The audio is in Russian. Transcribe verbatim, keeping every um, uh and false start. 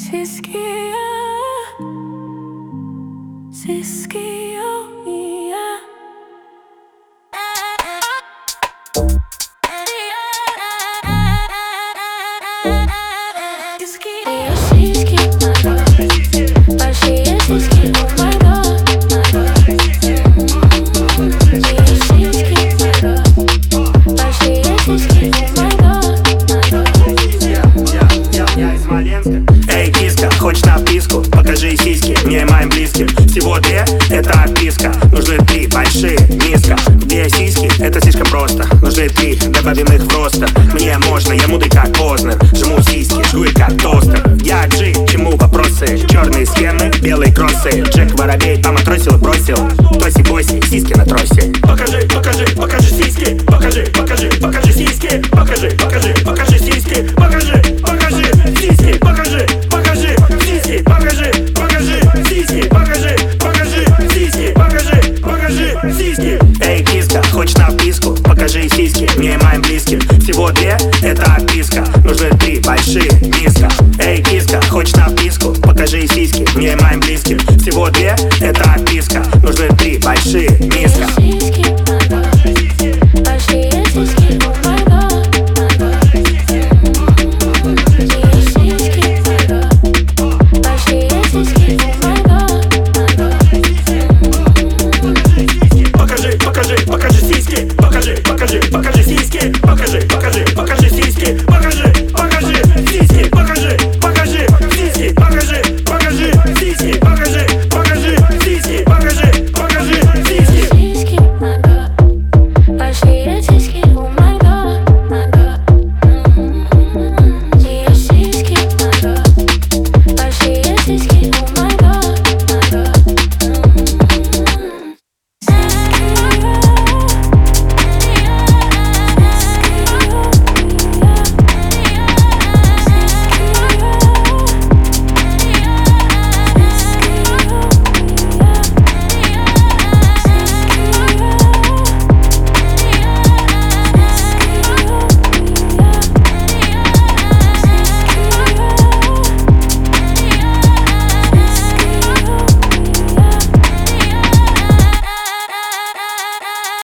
сиськи, сиськи, я. Большие сиськи, о май гад. Большие сиськи, о май гад. Я из Смоленска. Эй, киска, хочешь написку? Покажи сиськи мне и моим близким. Всего две — это отписка. Нужны три большие, низко. Две сиськи — это слишком просто. Нужны три, добавим их в ростер. Мне можно, я мудрый как Познер. Жму сиськи, жгу их как тостер. Я Джи, чему вопросы? Черные схемы, белые кроссы. Джек Воробей, мама тросил и бросил. Тоси-боси, сиськи на тросе. Покажи, покажи, покажи сиськи. Покажи, покажи, покажи сиськи. Покажи, покажи, покажи сиськи. Покажи, покажи сиськи. Покажи, покажи сиськи. Покажи, покажи сиськи. Покажи, покажи сиськи. Покажи, покажи сиськи. Эй, киска, хочешь написку? Покажи сиськи мне и моим близким. Всего две — это отписка. Нужны три большие, низко. Эй, киска, хочешь написку? Покажи сиськи мне и моим близким. Всего две — это отписка. Нужны три большие, низко.